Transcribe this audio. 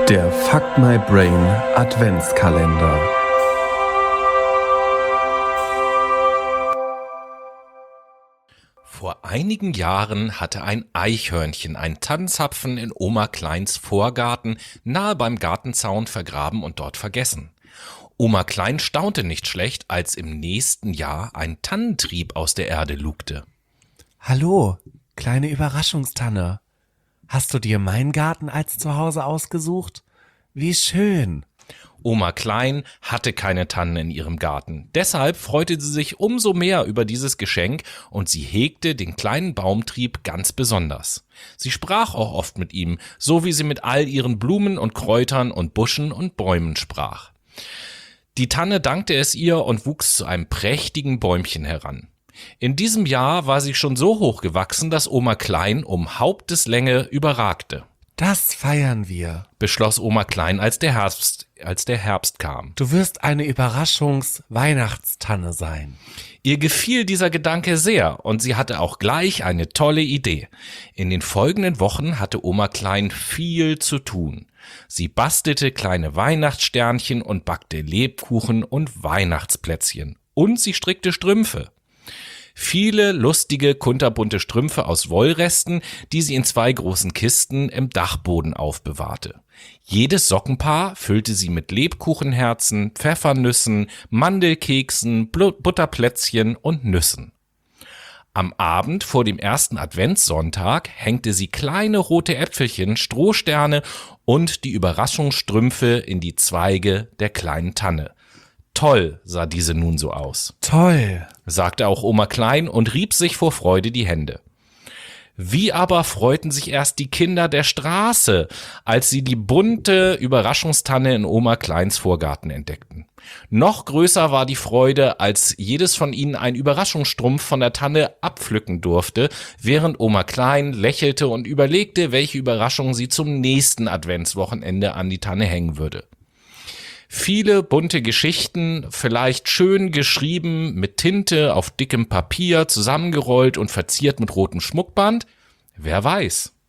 Der Fuck My Brain Adventskalender. Vor einigen Jahren hatte ein Eichhörnchen einen Tannenzapfen in Oma Kleins Vorgarten nahe beim Gartenzaun vergraben und dort vergessen. Oma Klein staunte nicht schlecht, als im nächsten Jahr ein Tannentrieb aus der Erde lugte. Hallo, kleine Überraschungstanne. Hast du dir meinen Garten als Zuhause ausgesucht? Wie schön. Oma Klein hatte keine Tannen in ihrem Garten. Deshalb freute sie sich umso mehr über dieses Geschenk und sie hegte den kleinen Baumtrieb ganz besonders. Sie sprach auch oft mit ihm, so wie sie mit all ihren Blumen und Kräutern und Buschen und Bäumen sprach. Die Tanne dankte es ihr und wuchs zu einem prächtigen Bäumchen heran. In diesem Jahr war sie schon so hoch gewachsen, dass Oma Klein um Haupteslänge überragte. Das feiern wir. Beschloss Oma Klein, als der Herbst kam. Du wirst eine Überraschungs-Weihnachtstanne sein. Ihr gefiel dieser Gedanke sehr und sie hatte auch gleich eine tolle Idee. In den folgenden Wochen hatte Oma Klein viel zu tun. Sie bastelte kleine Weihnachtssternchen und backte Lebkuchen und Weihnachtsplätzchen. Und sie strickte Strümpfe. Viele lustige, kunterbunte Strümpfe aus Wollresten, die sie in 2 großen Kisten im Dachboden aufbewahrte. Jedes Sockenpaar füllte sie mit Lebkuchenherzen, Pfeffernüssen, Mandelkeksen, Butterplätzchen und Nüssen. Am Abend vor dem ersten Adventssonntag hängte sie kleine rote Äpfelchen, Strohsterne und die Überraschungsstrümpfe in die Zweige der kleinen Tanne. Toll sah diese nun so aus. Toll, sagte auch Oma Klein und rieb sich vor Freude die Hände. Wie aber freuten sich erst die Kinder der Straße, als sie die bunte Überraschungstanne in Oma Kleins Vorgarten entdeckten. Noch größer war die Freude, als jedes von ihnen einen Überraschungsstrumpf von der Tanne abpflücken durfte, während Oma Klein lächelte und überlegte, welche Überraschung sie zum nächsten Adventswochenende an die Tanne hängen würde. Viele bunte Geschichten, vielleicht schön geschrieben, mit Tinte auf dickem Papier, zusammengerollt und verziert mit rotem Schmuckband? Wer weiß.